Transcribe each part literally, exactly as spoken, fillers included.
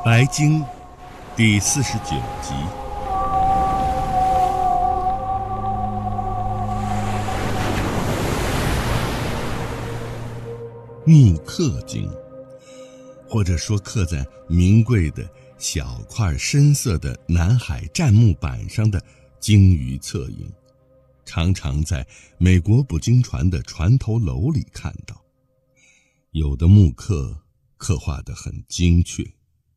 白鲸第四十九集。木刻鲸，或者说刻在名贵的小块深色的南海栈木板上的鲸鱼侧影，常常在美国捕鲸船的船头楼里看到。有的木刻刻画得很精确，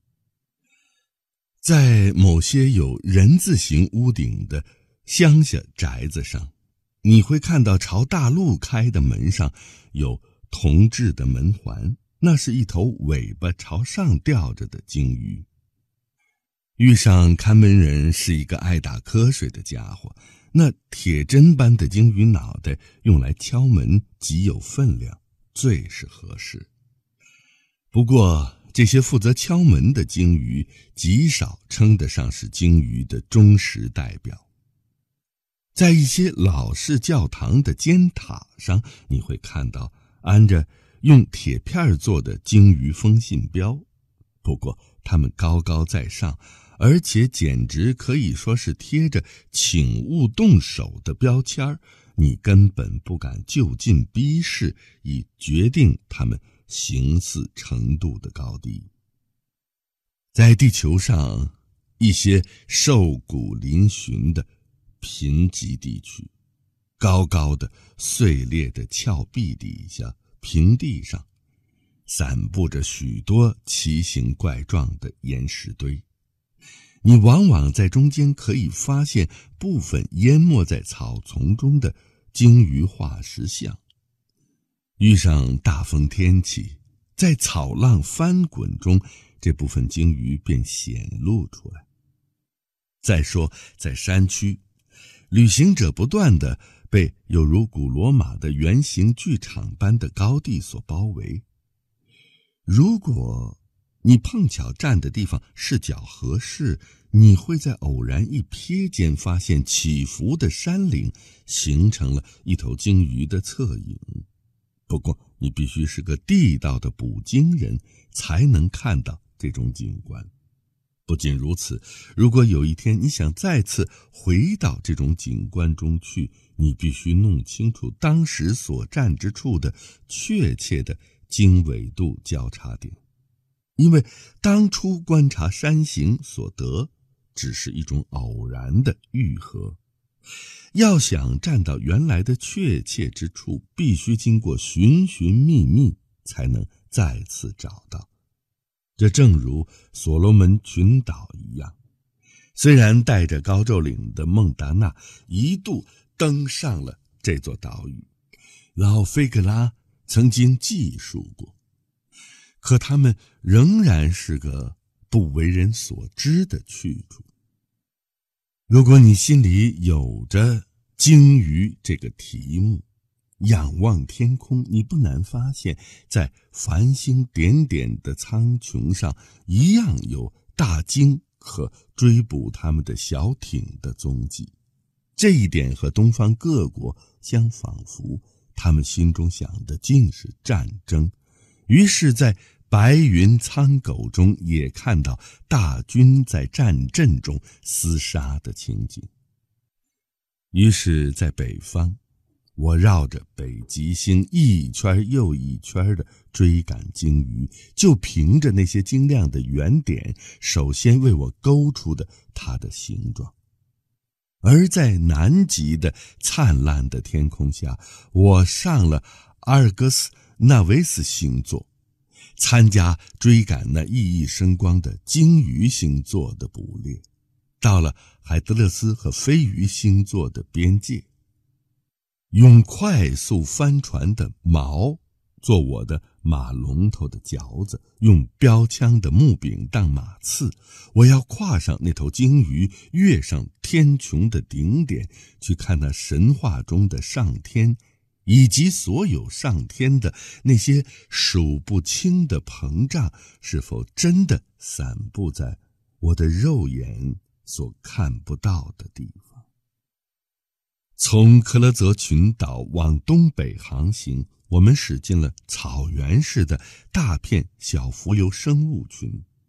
在某些有人字形屋顶的乡下宅子上，你会看到朝大路开的门上有铜制的门环，那是一头尾巴朝上吊着的鲸鱼。遇上看门人是一个爱打瞌睡的家伙，那铁针般的鲸鱼脑袋用来敲门极有分量，最是合适。不过这些负责敲门的鲸鱼极少称得上是鲸鱼的忠实代表。在一些老式教堂的尖塔上，你会看到安着用铁片做的鲸鱼封信标，不过它们高高在上，而且简直可以说是贴着请勿动手的标签，你根本不敢就近逼视，以决定它们形似程度的高低。在地球上一些瘦骨嶙峋的贫瘠地区，高高的碎裂的峭壁底下，平地上散布着许多奇形怪状的岩石堆，你往往在中间可以发现部分淹没在草丛中的鲸鱼化石像。遇上大风天气，在草浪翻滚中，这部分鲸鱼便显露出来。再说在山区，旅行者不断地被有如古罗马的圆形剧场般的高地所包围。如果你碰巧站的地方视角合适，你会在偶然一瞥间发现起伏的山岭形成了一头鲸鱼的侧影。不过你必须是个地道的捕鲸人才能看到这种景观。不仅如此，如果有一天你想再次回到这种景观中去，你必须弄清楚当时所站之处的确切的经纬度交叉点，因为当初观察山形所得只是一种偶然的愈合。要想站到原来的确切之处，必须经过寻寻觅觅才能再次找到。这正如所罗门群岛一样，虽然带着高帚领的孟达纳一度登上了这座岛屿，老菲格拉曾经记述过，可他们仍然是个不为人所知的去处。如果你心里有着鲸鱼这个题目，仰望天空，你不难发现，在繁星点点的苍穹上，一样有大鲸和追捕它们的小艇的踪迹。这一点和东方各国相仿佛，他们心中想的尽是战争。于是在白云苍狗中也看到大军在战阵中厮杀的情景。于是在北方，我绕着北极星一圈又一圈地追赶鲸鱼，就凭着那些晶亮的圆点首先为我勾出的它的形状。而在南极的灿烂的天空下，我上了阿尔戈斯纳维斯星座，参加追赶那熠熠生光的鲸鱼星座的捕猎，到了海德勒斯和飞鱼星座的边界，用快速帆船的锚做我的马龙头的嚼子，用标枪的木柄当马刺。我要跨上那头鲸鱼，跃上天穹的顶点，去看那神话中的上天，以及所有上天的那些数不清的膨胀是否真的散布在我的肉眼所看不到的地方。从克勒泽群岛往东北航行，我们驶进了草原似的大片小浮游生物群。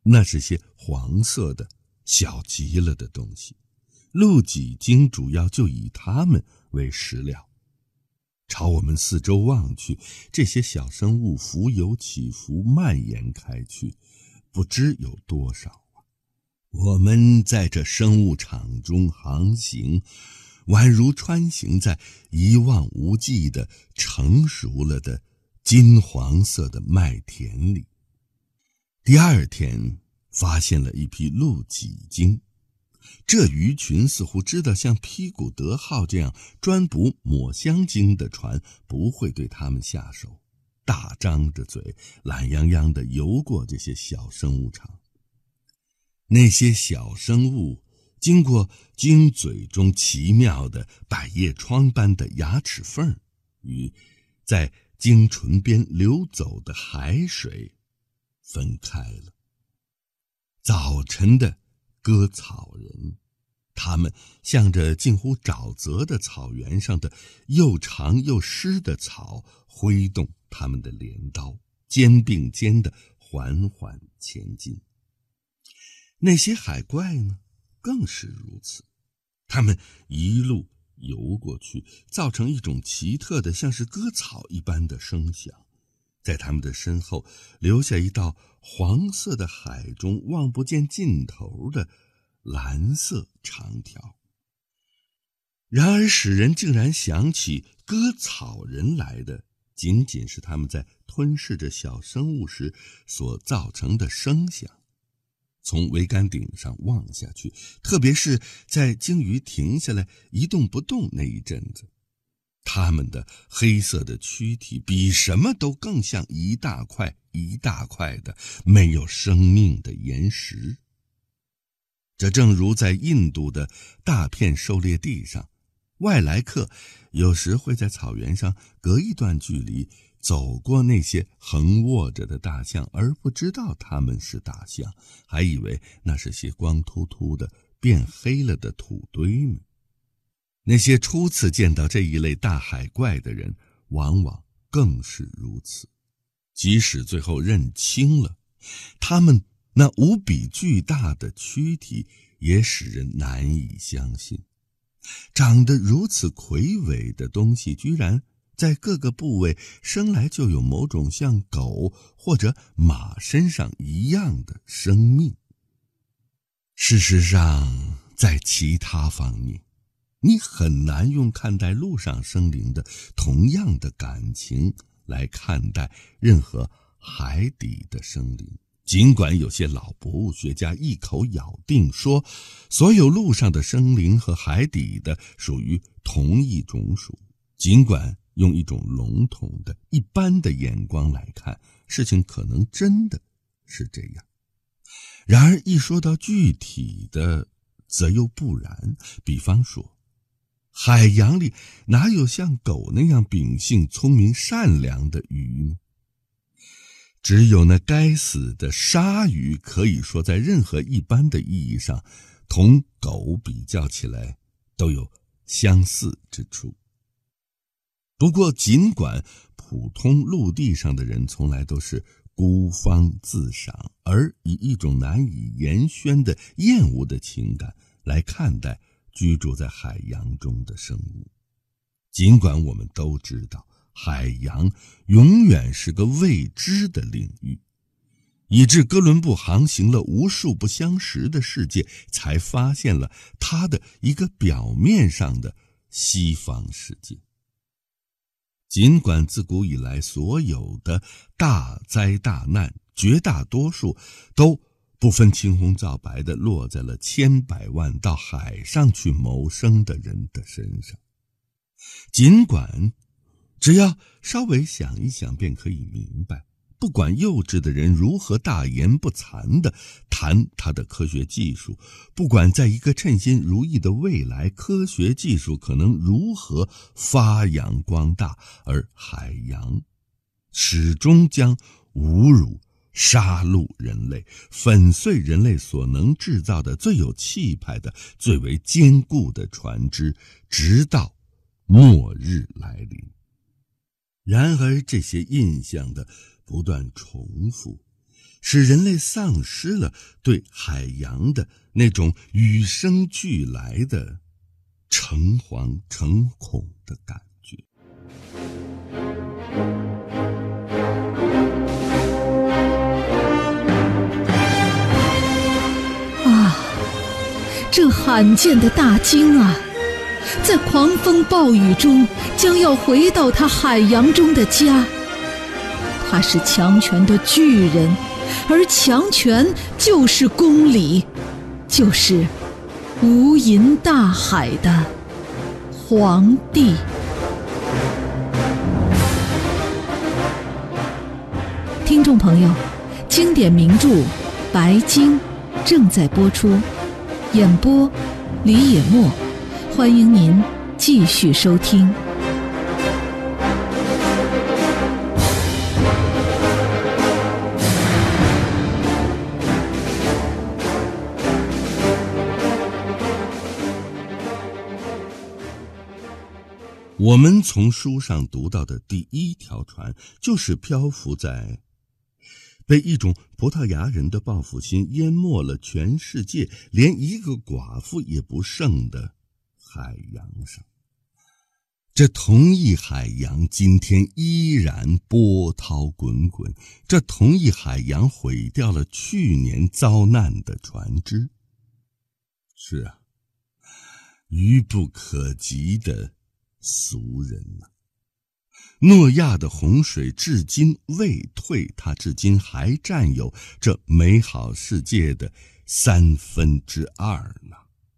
那是些黄色的小极了的东西，鹿脊鲸主要就以它们为食料。朝我们四周望去，这些小生物浮游起伏，蔓延开去，不知有多少啊！我们在这生物场中航行，宛如穿行在一望无际的成熟了的金黄色的麦田里。第二天发现了一批鹿脊鲸，这鱼群似乎知道像皮古德号这样专捕抹香鲸的船不会对它们下手，大张着嘴，懒洋洋地游过这些小生物场。那些小生物经过鲸嘴中奇妙的百叶窗般的牙齿缝，与在鲸唇边流走的海水分开了。早晨的割草人，他们向着近乎沼泽的草原上的又长又湿的草挥动他们的镰刀，肩并肩地缓缓前进。那些海怪呢，更是如此，他们一路游过去，造成一种奇特的像是割草一般的声响，在他们的身后留下一道黄色的海中望不见尽头的蓝色长条。然而使人竟然想起割草人来的，仅仅是他们在吞噬着小生物时所造成的声响。从桅杆顶上望下去，特别是在鲸鱼停下来一动不动那一阵子，它们的黑色的躯体比什么都更像一大块一大块的没有生命的岩石。这正如在印度的大片狩猎地上，外来客有时会在草原上隔一段距离走过那些横卧着的大象，而不知道它们是大象，还以为那是些光秃秃的变黑了的土堆们。那些初次见到这一类大海怪的人，往往更是如此。即使最后认清了，他们那无比巨大的躯体也使人难以相信。长得如此魁伟的东西，居然在各个部位生来就有某种像狗或者马身上一样的生命。事实上，在其他方面，你很难用看待陆上生灵的同样的感情来看待任何海底的生灵。尽管有些老博物学家一口咬定说，所有陆上的生灵和海底的属于同一种属，尽管用一种笼统的一般的眼光来看，事情可能真的是这样。然而一说到具体的，则又不然。比方说，海洋里哪有像狗那样秉性聪明善良的鱼呢？只有那该死的鲨鱼可以说在任何一般的意义上同狗比较起来都有相似之处。不过尽管普通陆地上的人从来都是孤芳自赏，而以一种难以言宣的厌恶的情感来看待居住在海洋中的生物，尽管我们都知道海洋永远是个未知的领域，以致哥伦布航行了无数不相识的世界，才发现了它的一个表面上的西方世界。尽管自古以来所有的大灾大难，绝大多数都不分青红皂白地落在了千百万到海上去谋生的人的身上，尽管只要稍微想一想便可以明白，不管幼稚的人如何大言不惭地谈他的科学技术，不管在一个称心如意的未来，科学技术可能如何发扬光大，而海洋始终将侮辱、杀戮人类，粉碎人类所能制造的最有气派的、最为坚固的船只，直到末日来临。然而这些印象的不断重复， 使人类丧失了对海洋的那种与生俱来的诚惶诚恐的感觉。 啊，这罕见的大鲸啊，在狂风暴雨中将要回到它海洋中的家。它是强权的巨人，而强权就是公理，就是无垠大海的皇帝。听众朋友，经典名著《白鲸》正在播出，演播李野墨，欢迎您继续收听。 我们从书上读到的第一条船，就是漂浮在被一种葡萄牙人的报复心淹没了全世界，连一个寡妇也不剩的海洋上。这同一海洋今天依然波涛滚滚，这同一海洋毁掉了去年遭难的船只。是啊，愚不可及的俗人啊！诺亚的洪水至今未退，他至今还占有这美好世界的三分之二呢。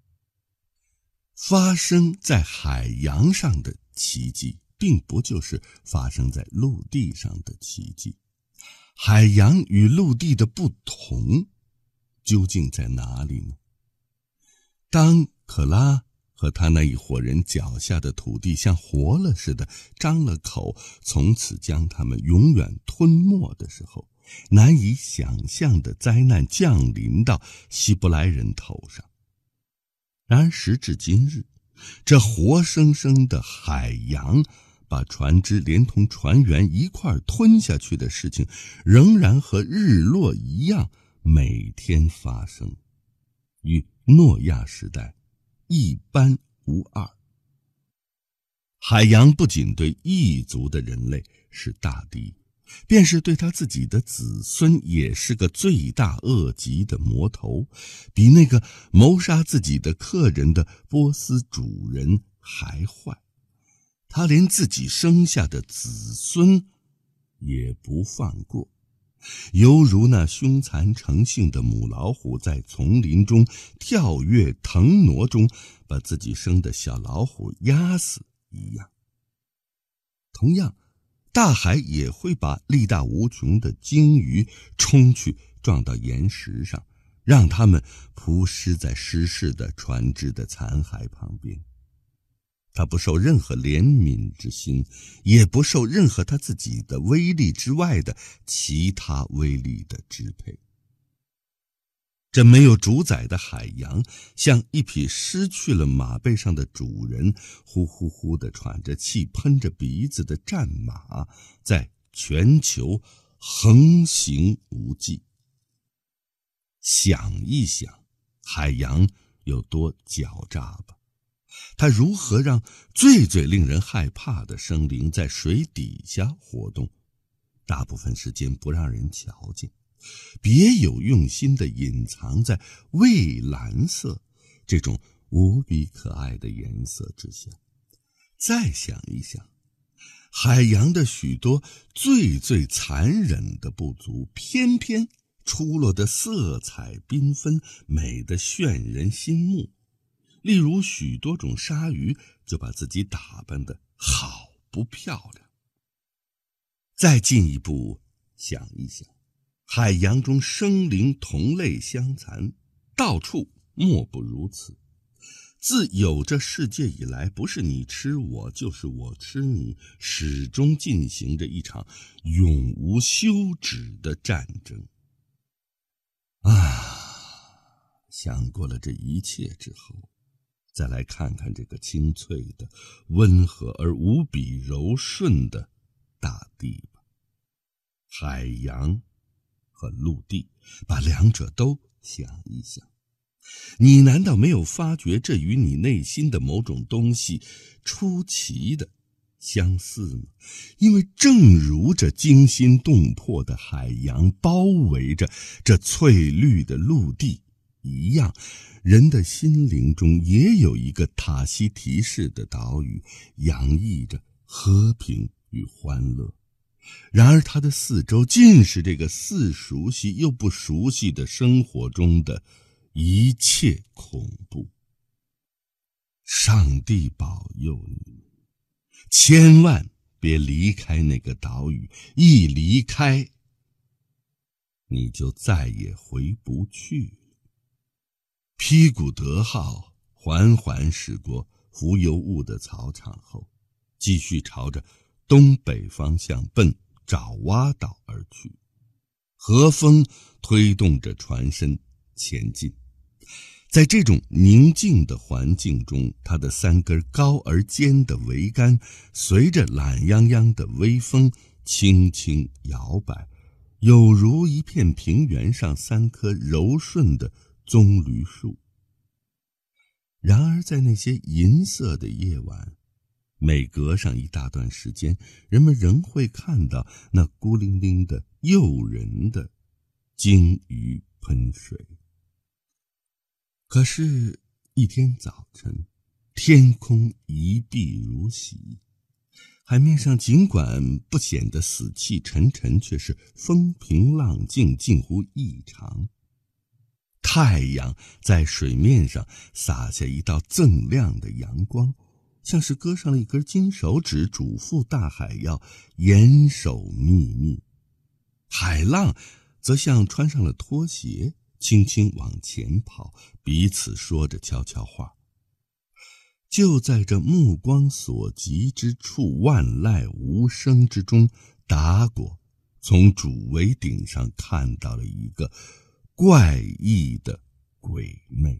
发生在海洋上的奇迹，并不就是发生在陆地上的奇迹。海洋与陆地的不同，究竟在哪里呢？当可拉和他那一伙人脚下的土地像活了似的张了口，从此将他们永远吞没的时候，难以想象的灾难降临到希伯来人头上。然而时至今日，这活生生的海洋把船只连同船员一块吞下去的事情，仍然和日落一样每天发生，与诺亚时代一般无二。海洋不仅对异族的人类是大敌，便是对他自己的子孙也是个罪大恶极的魔头，比那个谋杀自己的客人的波斯主人还坏。他连自己生下的子孙也不放过，犹如那凶残成性的母老虎在丛林中跳跃腾挪中把自己生的小老虎压死一样。同样，大海也会把力大无穷的鲸鱼冲去撞到岩石上，让它们扑尸在失事的船只的残骸旁边。他不受任何怜悯之心，也不受任何他自己的威力之外的其他威力的支配。这没有主宰的海洋，像一匹失去了马背上的主人，呼呼呼地喘着气，喷着鼻子的战马，在全球横行无忌。想一想，海洋有多狡诈吧！它如何让最最令人害怕的生灵在水底下活动，大部分时间不让人瞧见，别有用心地隐藏在蔚蓝色这种无比可爱的颜色之下。再想一想，海洋的许多最最残忍的不足，偏偏出落得色彩缤纷，美得炫人心目。例如许多种鲨鱼就把自己打扮得好不漂亮。再进一步想一想，海洋中生灵同类相残，到处莫不如此。自有这世界以来，不是你吃我，就是我吃你，始终进行着一场永无休止的战争。啊，想过了这一切之后，再来看看这个清脆的、温和而无比柔顺的大地吧。海洋和陆地，把两者都想一想。你难道没有发觉这与你内心的某种东西出奇的相似吗？因为正如这惊心动魄的海洋包围着这翠绿的陆地一样，人的心灵中也有一个塔希提式的岛屿，洋溢着和平与欢乐。然而它的四周尽是这个似熟悉又不熟悉的生活中的一切恐怖。上帝保佑你，千万别离开那个岛屿，一离开，你就再也回不去了。皮古德号缓缓驶过浮游物的草场后，继续朝着东北方向奔爪哇岛而去。和风推动着船身前进，在这种宁静的环境中，它的三根高而尖的桅杆随着懒洋洋的微风轻轻摇摆，有如一片平原上三棵柔顺的棕榈树。然而在那些银色的夜晚，每隔上一大段时间，人们仍会看到那孤零零的诱人的鲸鱼喷水。可是一天早晨，天空一碧如洗，海面上尽管不显得死气沉沉，却是风平浪静，近乎异常。太阳在水面上洒下一道锃亮的阳光，像是搁上了一根金手指，嘱咐大海要严守秘密。海浪则像穿上了拖鞋，轻轻往前跑，彼此说着悄悄话。就在这目光所及之处，万籁无声之中，达果从主桅顶上看到了一个怪异的鬼魅。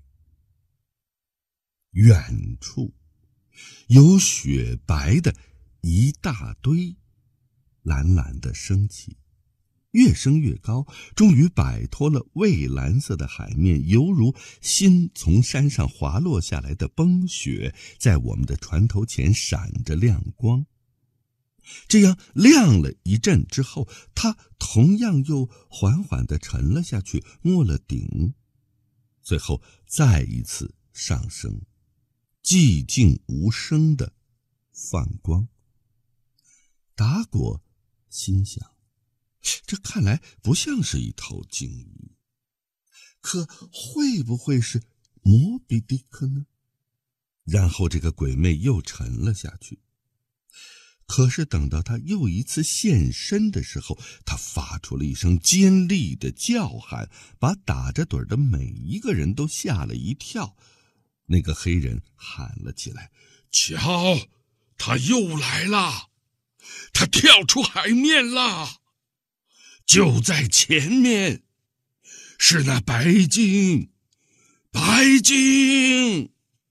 远处有雪白的一大堆，蓝蓝的升起，越升越高，终于摆脱了蔚蓝色的海面，犹如新从山上滑落下来的崩雪，在我们的船头前闪着亮光。这样亮了一阵之后，它同样又缓缓地沉了下去，没了顶，最后再一次上升，寂静无声地放光。达果心想，这看来不像是一头鲸鱼，可会不会是摩比迪克呢？然后这个鬼魅又沉了下去。可是等到他又一次现身的时候，他发出了一声尖利的叫喊，把打着盹的每一个人都吓了一跳。那个黑人喊了起来， 瞧，他又来了，他跳出海面了，就在前面，是那白鲸，白鲸。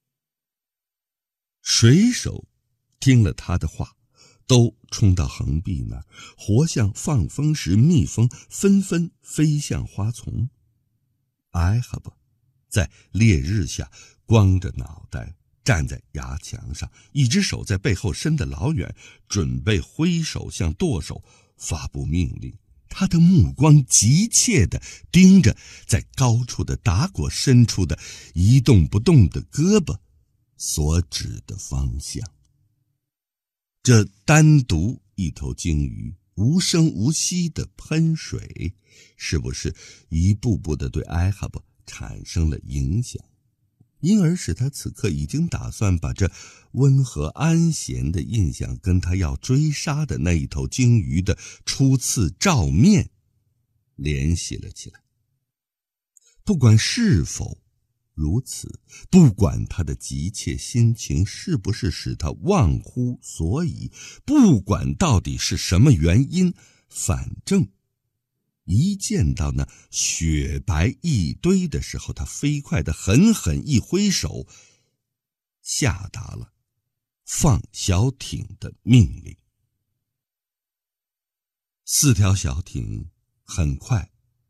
水手听了他的话，都冲到横壁那儿，活像放风时蜜蜂，纷纷飞向花丛。艾哈巴在烈日下光着脑袋站在崖墙上，一只手在背后伸得老远，准备挥手向舵手发布命令。他的目光急切地盯着在高处的达果伸出的一动不动的胳膊所指的方向。这单独一头鲸鱼无声无息的喷水，是不是一步步地对艾哈巴产生了影响，因而使他此刻已经打算把这温和安闲的印象跟他要追杀的那一头鲸鱼的初次照面联系了起来。不管是否如此，不管他的急切心情是不是使他忘乎所以，不管到底是什么原因，反正一见到那雪白一堆的时候，他飞快地狠狠一挥手，下达了放小艇的命令。四条小艇很快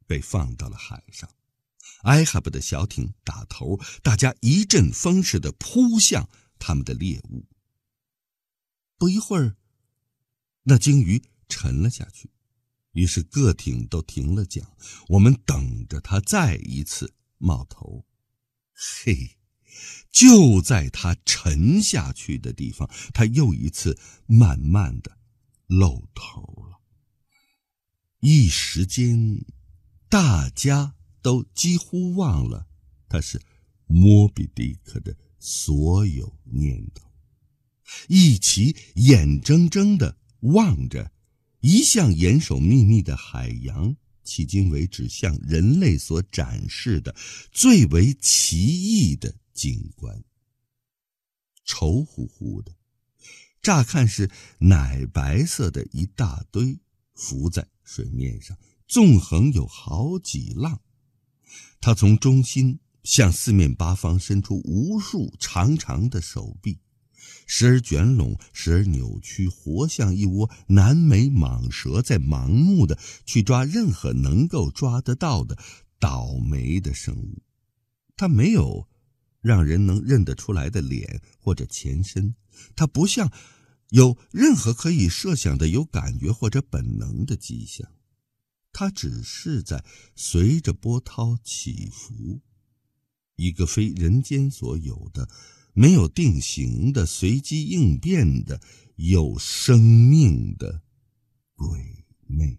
被放到了海上。艾哈布的小艇打头，大家一阵风似的扑向他们的猎物。不一会儿，那鲸鱼沉了下去，于是各艇都停了桨，我们等着它再一次冒头。嘿，就在它沉下去的地方，它又一次慢慢的露头了。一时间，大家都几乎忘了它是莫比迪克的所有念头，一起眼睁睁地望着一向严守秘密的海洋，迄今为止向人类所展示的最为奇异的景观。稠乎乎的，乍看是奶白色的一大堆，浮在水面上，纵横有好几浪。它从中心向四面八方伸出无数长长的手臂，时而卷拢，时而扭曲，活像一窝南美蟒蛇，在盲目的去抓任何能够抓得到的倒霉的生物。它没有让人能认得出来的脸或者前身，它不像有任何可以设想的有感觉或者本能的迹象，它只是在随着波涛起伏，一个非人间所有的没有定型的随机应变的有生命的鬼魅。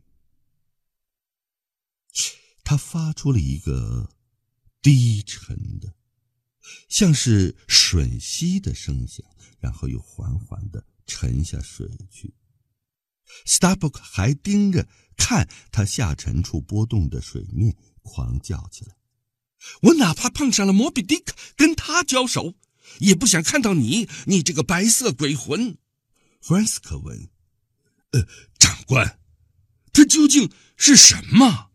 它发出了一个低沉的像是吮吸的声响，然后又缓缓地沉下水去。Starbuck 还盯着看它下沉处波动的水面，狂叫起来：我哪怕碰上了摩比迪克，跟他交手也不想看到你，你这个白色鬼魂。弗兰斯科问：呃，长官，他究竟是什么？